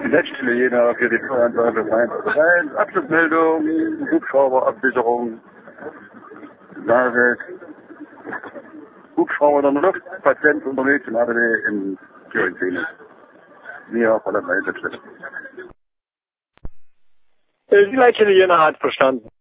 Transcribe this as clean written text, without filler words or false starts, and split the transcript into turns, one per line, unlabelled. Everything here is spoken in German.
Letzte jener für die 221 Abschlussmeldung, Hubschrauberabsicherung, Lage, Hubschrauber in der Luft, Patient unterwegs im ADW in Thüringen. Wir von der Leitstelle.
Die Leitstelle jener hat verstanden.